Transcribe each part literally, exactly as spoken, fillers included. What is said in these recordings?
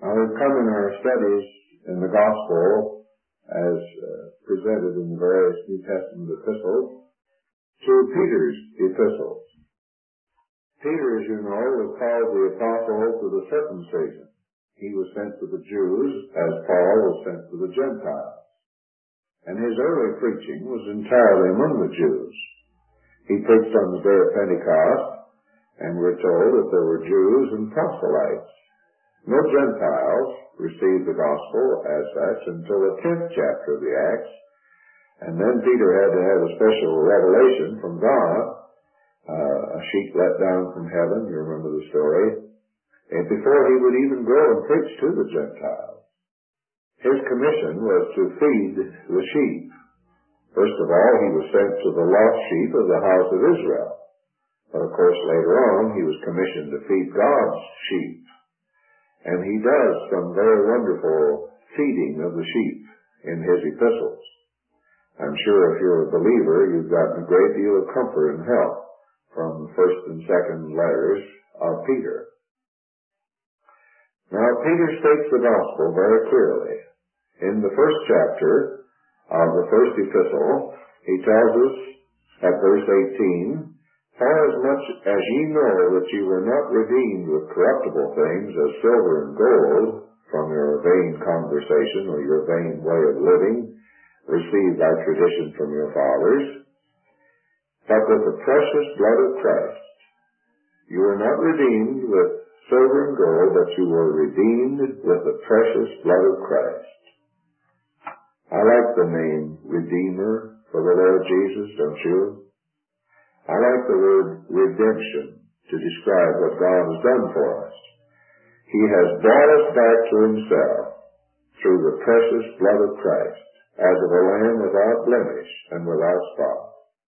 Now we've come in our studies in the Gospel as uh, presented in the various New Testament epistles to Peter's epistles. Peter, as you know, was called the apostle to the circumcision. He was sent to the Jews as Paul was sent to the Gentiles. And his early preaching was entirely among the Jews. He preached on the day of Pentecost, and we're told that there were Jews and proselytes. No Gentiles received the gospel as such until the tenth chapter of the Acts, and then Peter had to have a special revelation from God, uh, a sheet let down from heaven, you remember the story, and before he would even go and preach to the Gentiles. His commission was to feed the sheep. First of all, he was sent to the lost sheep of the house of Israel. But of course, later on, he was commissioned to feed God's sheep. And he does some very wonderful feeding of the sheep in his epistles. I'm sure if you're a believer, you've gotten a great deal of comfort and help from the first and second letters of Peter. Now, Peter states the gospel very clearly. In the first chapter of the first epistle, he tells us at verse eighteen, "For as much as ye know that ye were not redeemed with corruptible things as silver and gold from your vain conversation or your vain way of living, received by tradition from your fathers, but with the precious blood of Christ. You were not redeemed with silver and gold, but you were redeemed with the precious blood of Christ." I like the name Redeemer for the Lord Jesus, don't you? I like the word redemption to describe what God has done for us. He has brought us back to himself through the precious blood of Christ, as of a lamb without blemish and without spot.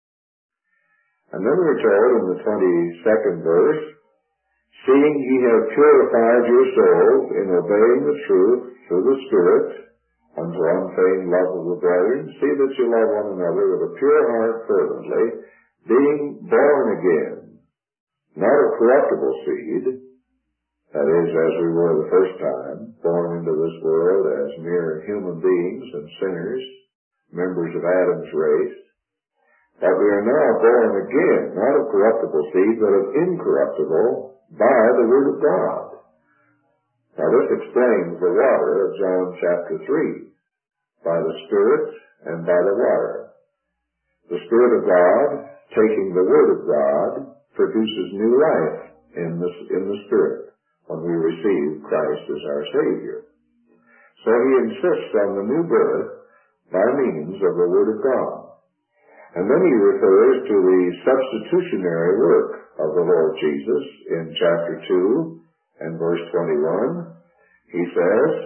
And then we're told in the twenty-second verse, "Seeing ye have purified your souls in obeying the truth through the Spirit, unto unfeigned love of the brethren, see that you love one another with a pure heart fervently, being born again, not of corruptible seed," that is, as we were the first time, born into this world as mere human beings and sinners, members of Adam's race, "but we are now born again, not of corruptible seed, but of incorruptible, by the word of God." Now this explains the water of John chapter three, by the Spirit and by the water. The Spirit of God, taking the Word of God, produces new life in the, in the Spirit when we receive Christ as our Savior. So he insists on the new birth by means of the Word of God. And then he refers to the substitutionary work of the Lord Jesus in chapter two and verse twenty-one. He says,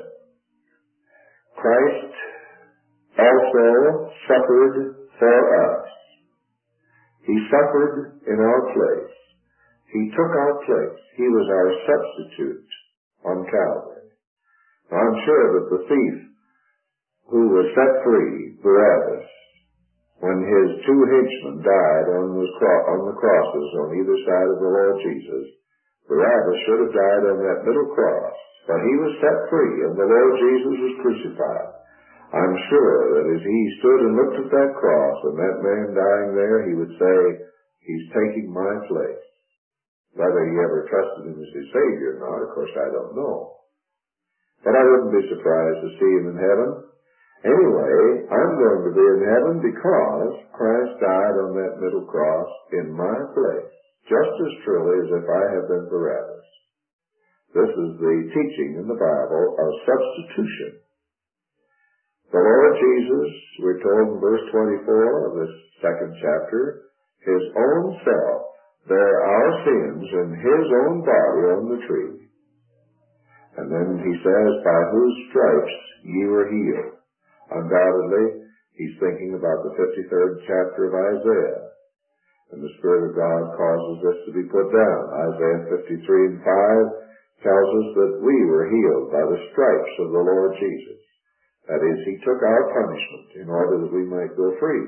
"Christ also suffered for us." He suffered in our place. He took our place. He was our substitute on Calvary. Now, I'm sure that the thief who was set free, Barabbas, when his two henchmen died on the, cro- on the crosses on either side of the Lord Jesus, Barabbas should have died on that middle cross, but he was set free and the Lord Jesus was crucified. I'm sure that as he stood and looked at that cross and that man dying there, he would say, "He's taking my place." Whether he ever trusted him as his Savior or not, of course, I don't know. But I wouldn't be surprised to see him in heaven. Anyway, I'm going to be in heaven because Christ died on that middle cross in my place, just as truly as if I had been Barabbas. This is the teaching in the Bible of substitution. The Lord Jesus, we're told in verse twenty-four of this second chapter, his own self bare our sins in his own body on the tree. And then he says, "By whose stripes ye were healed." Undoubtedly, he's thinking about the fifty-third chapter of Isaiah. And the Spirit of God causes this to be put down. Isaiah fifty-three and five tells us that we were healed by the stripes of the Lord Jesus. That is, he took our punishment in order that we might go free.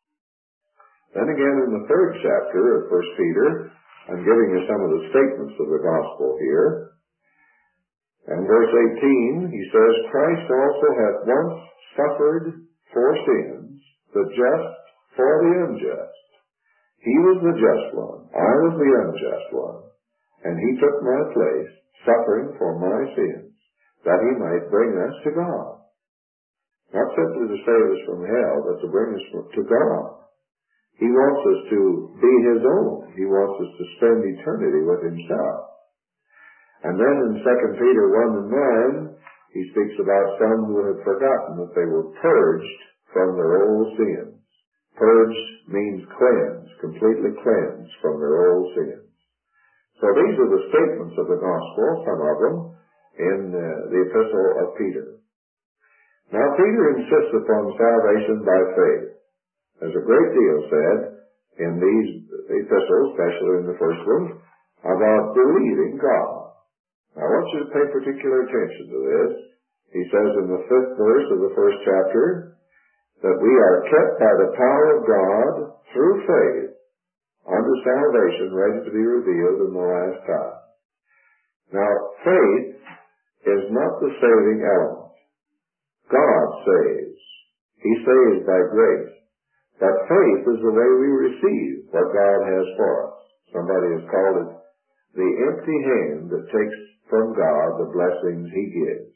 Then again in the third chapter of First Peter, I'm giving you some of the statements of the gospel here. And In verse eighteen, he says, Christ also hath once suffered for sins, the just for the unjust. He was the just one, I was the unjust one, and he took my place, suffering for my sins, that he might bring us to God. Not simply to save us from hell, but to bring us to God. He wants us to be his own. He wants us to spend eternity with himself. And then in Second Peter one and nine, he speaks about some who had forgotten that they were purged from their old sins. Purged means cleansed, completely cleansed from their old sins. So these are the statements of the gospel, some of them, in uh, the epistle of Peter. Now Peter insists upon salvation by faith. There's a great deal said in these epistles, especially in the first one, about believing God. Now I want you to pay particular attention to this. He says in the fifth verse of the first chapter that we are kept by the power of God through faith unto salvation ready to be revealed in the last time. Now faith is not the saving element. God saves. He saves by grace. But faith is the way we receive what God has for us. Somebody has called it the empty hand that takes from God the blessings he gives.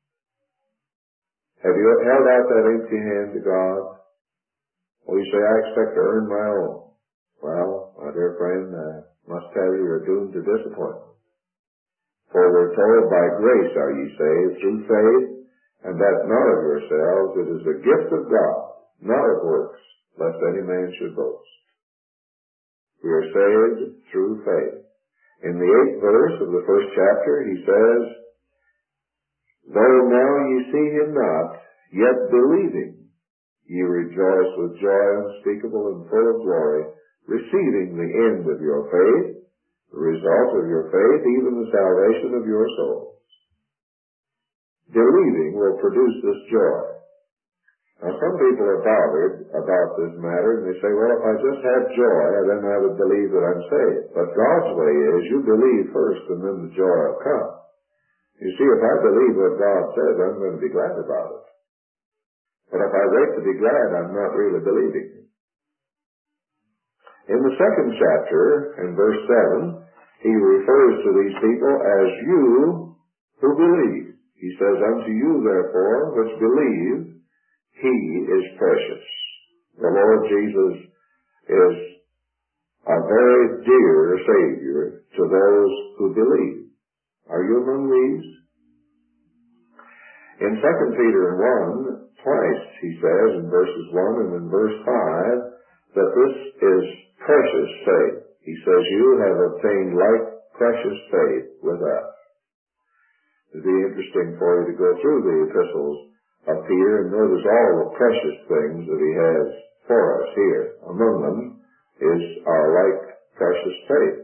Have you held out that empty hand to God? Well, you say, I expect to earn my own. Well, my dear friend, I must tell you, you're doomed to disappointment. For we're told, by grace are ye saved through faith, and that not of yourselves, it is a gift of God, not of works, lest any man should boast. We are saved through faith. In the eighth verse of the first chapter, he says, Though now ye see him not, yet believing, ye rejoice with joy unspeakable and full of glory, receiving the end of your faith, the result of your faith, even the salvation of your souls. Believing will produce this joy. Now some people are bothered about this matter, and they say, well, if I just have joy, then I would believe that I'm saved. But God's way is you believe first, and then the joy will come. You see, if I believe what God says, I'm going to be glad about it. But if I wait to be glad, I'm not really believing. In the second chapter, in verse seven, he refers to these people as you who believe. He says, Unto you, therefore, which believe, he is precious. The Lord Jesus is a very dear Savior to those who believe. Are you among these? In Second Peter one, twice he says in verses one and in verse five that this is precious faith. He says, you have obtained like precious faith with us. It would be interesting for you to go through the epistles of Peter and notice all the precious things that he has for us here. Among them is our like precious faith.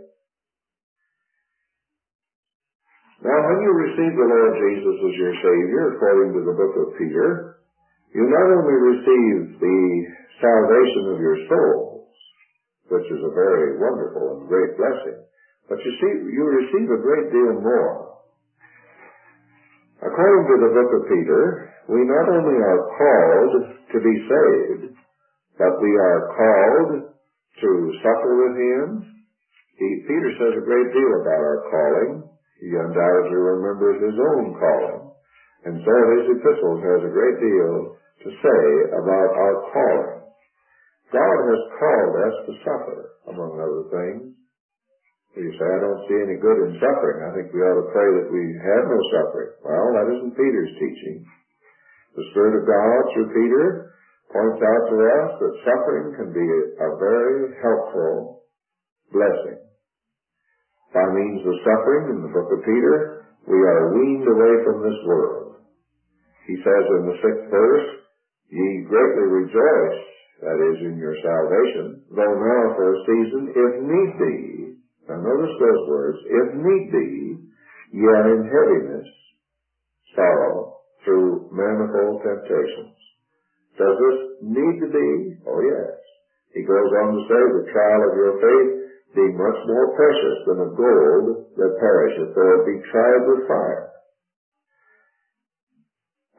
Now, when you receive the Lord Jesus as your Savior, according to the book of Peter, you not only receive the salvation of your souls, which is a very wonderful and great blessing, but you see, you receive a great deal more. According to the book of Peter, we not only are called to be saved, but we are called to suffer with him. He, Peter says a great deal about our calling. He undoubtedly remembers his own calling. And so his epistles has a great deal to say about our calling. God has called us to suffer, among other things. You say, I don't see any good in suffering. I think we ought to pray that we have no suffering. Well, that isn't Peter's teaching. The Spirit of God, through Peter, points out to us that suffering can be a very helpful blessing. By means of suffering, in the book of Peter, we are weaned away from this world. He says in the sixth verse, Ye greatly rejoice, that is, in your salvation, though now for a season, if need be. Now notice those words, if need be, ye are in heaviness, sorrow, through manifold temptations. Does this need to be? Oh yes. He goes on to say, the trial of your faith being much more precious than of gold that perisheth, though it be tried with fire.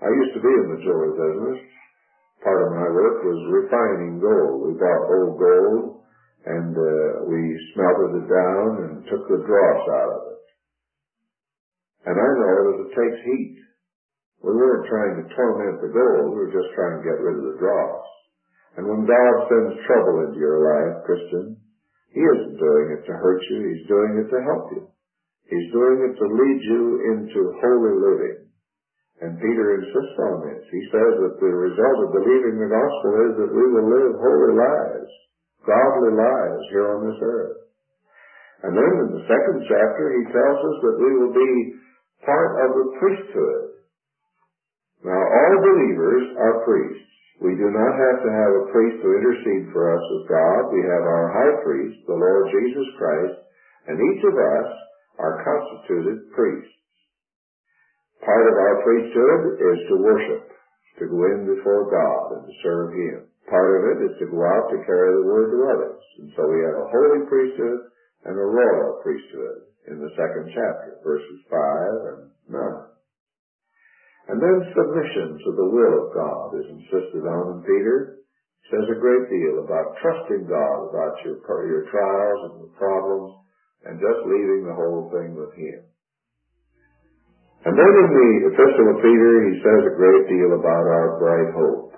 I used to be in the jewelry business. Part of my work was refining gold. We bought old gold, and uh, we smelted it down and took the dross out of it. And I know that it takes heat. We weren't trying to torment the gold. We were just trying to get rid of the dross. And when God sends trouble into your life, Christian, He isn't doing it to hurt you. He's doing it to help you. He's doing it to lead you into holy living. And Peter insists on this. He says that the result of believing the gospel is that we will live holy lives, godly lives here on this earth. And then in the second chapter, he tells us that we will be part of the priesthood. Now, all believers are priests. We do not have to have a priest to intercede for us with God. We have our high priest, the Lord Jesus Christ, and each of us are constituted priests. Part of our priesthood is to worship, to go in before God and to serve Him. Part of it is to go out to carry the word to others. And so we have a holy priesthood and a royal priesthood in the second chapter, verses five and nine. And then submission to the will of God is insisted on in Peter. He says a great deal about trusting God about your, your trials and your problems and just leaving the whole thing with Him. And then in the Epistle of Peter, he says a great deal about our bright hope.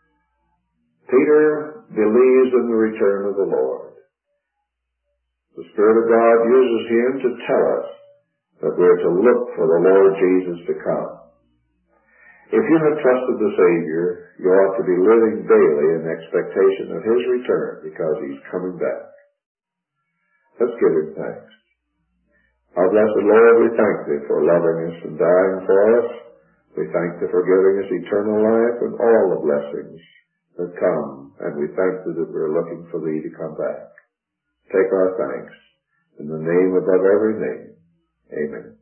Peter believes in the return of the Lord. The Spirit of God uses him to tell us that we're to look for the Lord Jesus to come. If you have trusted the Savior, you ought to be living daily in expectation of His return because He's coming back. Let's give Him thanks. Our blessed Lord, we thank Thee for loving us and dying for us. We thank Thee for giving us eternal life and all the blessings that come, and we thank Thee that we're looking for Thee to come back. Take our thanks in the name above every name. Amen.